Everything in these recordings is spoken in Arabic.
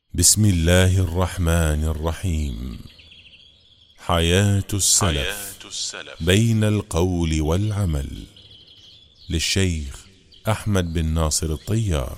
بسم الله الرحمن الرحيم. حياة السلف بين القول والعمل، للشيخ أحمد بن ناصر الطيار.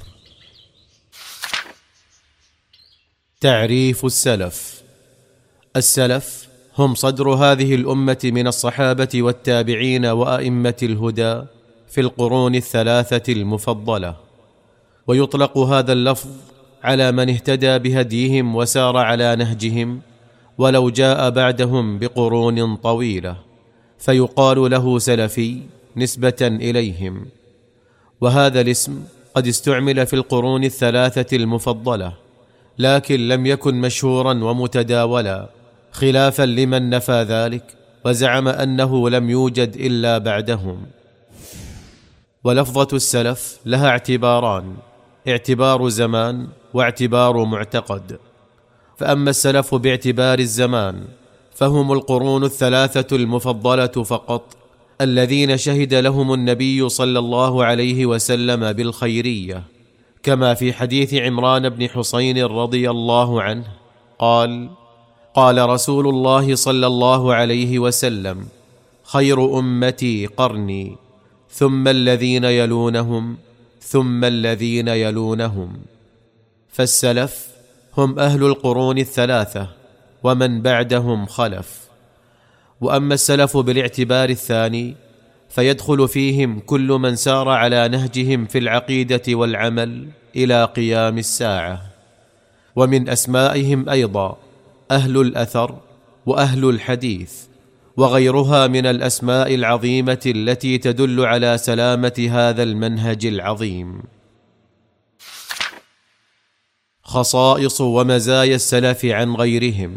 تعريف السلف. السلف هم صدر هذه الأمة من الصحابة والتابعين وأئمة الهدى في القرون الثلاثة المفضلة، ويطلق هذا اللفظ على من اهتدى بهديهم وسار على نهجهم ولو جاء بعدهم بقرون طويلة، فيقال له سلفي نسبة إليهم. وهذا الاسم قد استعمل في القرون الثلاثة المفضلة، لكن لم يكن مشهورا ومتداولا، خلافا لمن نفى ذلك وزعم أنه لم يوجد إلا بعدهم. ولفظة السلف لها اعتباران: اعتبار زمان واعتبار معتقد. فأما السلف باعتبار الزمان فهم القرون الثلاثة المفضلة فقط، الذين شهد لهم النبي صلى الله عليه وسلم بالخيرية، كما في حديث عمران بن حسين رضي الله عنه قال: قال رسول الله صلى الله عليه وسلم: خير أمتي قرني، ثم الذين يلونهم، ثم الذين يلونهم. فالسلف هم أهل القرون الثلاثة ومن بعدهم خلف. وأما السلف بالاعتبار الثاني فيدخل فيهم كل من سار على نهجهم في العقيدة والعمل إلى قيام الساعة. ومن أسمائهم أيضا أهل الأثر وأهل الحديث، وغيرها من الأسماء العظيمة التي تدل على سلامة هذا المنهج العظيم. خصائص ومزايا السلف عن غيرهم.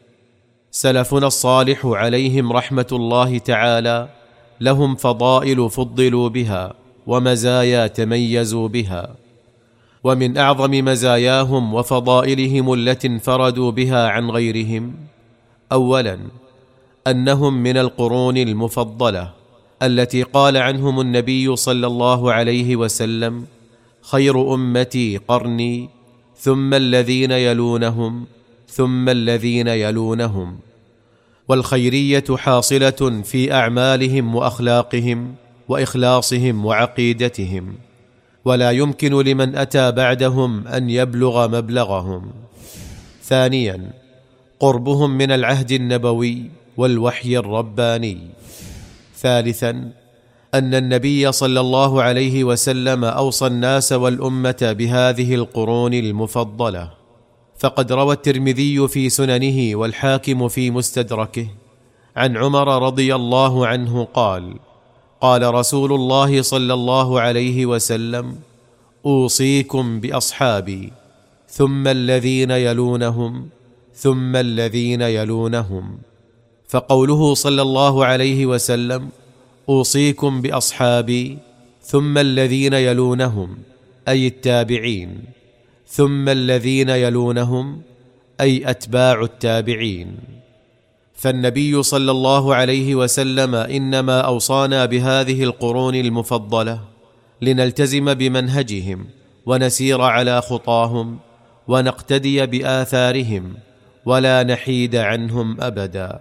سلفنا الصالح عليهم رحمة الله تعالى لهم فضائل فضلوا بها ومزايا تميزوا بها. ومن أعظم مزاياهم وفضائلهم التي انفردوا بها عن غيرهم: أولا، أنهم من القرون المفضلة التي قال عنهم النبي صلى الله عليه وسلم: خير أمتي قرني، ثم الذين يلونهم، ثم الذين يلونهم. والخيرية حاصلة في أعمالهم وأخلاقهم وإخلاصهم وعقيدتهم، ولا يمكن لمن أتى بعدهم أن يبلغ مبلغهم. ثانيا، قربهم من العهد النبوي والوحي الرباني. ثالثا، أن النبي صلى الله عليه وسلم أوصى الناس والأمة بهذه القرون المفضلة، فقد روى الترمذي في سننه والحاكم في مستدركه عن عمر رضي الله عنه قال: قال رسول الله صلى الله عليه وسلم: أوصيكم بأصحابي، ثم الذين يلونهم، ثم الذين يلونهم. فقوله صلى الله عليه وسلم: أوصيكم بأصحابي، ثم الذين يلونهم، أي التابعين، ثم الذين يلونهم، أي أتباع التابعين. فالنبي صلى الله عليه وسلم إنما أوصانا بهذه القرون المفضلة لنلتزم بمنهجهم ونسير على خطاهم ونقتدي بآثارهم ولا نحيد عنهم أبدا.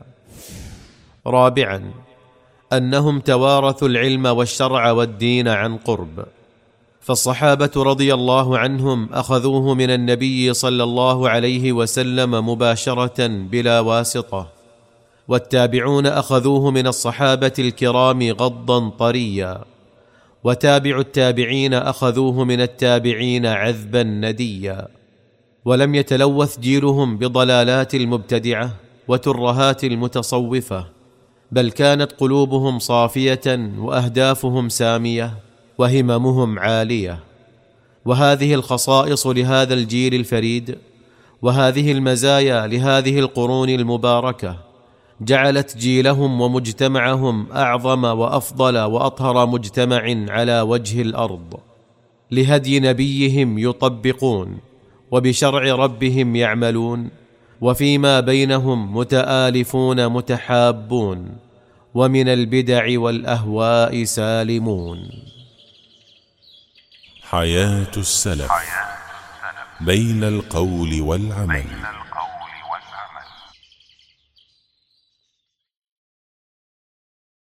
رابعا، أنهم توارثوا العلم والشرع والدين عن قرب. فالصحابة رضي الله عنهم أخذوه من النبي صلى الله عليه وسلم مباشرة بلا واسطة، والتابعون أخذوه من الصحابة الكرام غضا طريا، وتابع التابعين أخذوه من التابعين عذبا نديا. ولم يتلوث جيلهم بضلالات المبتدعة وترهات المتصوفة، بل كانت قلوبهم صافية وأهدافهم سامية وهممهم عالية. وهذه الخصائص لهذا الجيل الفريد، وهذه المزايا لهذه القرون المباركة، جعلت جيلهم ومجتمعهم أعظم وأفضل وأطهر مجتمع على وجه الأرض، لهدي نبيهم يطبقون، وبشرع ربهم يعملون، وفيما بينهم متآلفون متحابون، ومن البدع والأهواء سالمون. حياة السلف بين القول والعمل.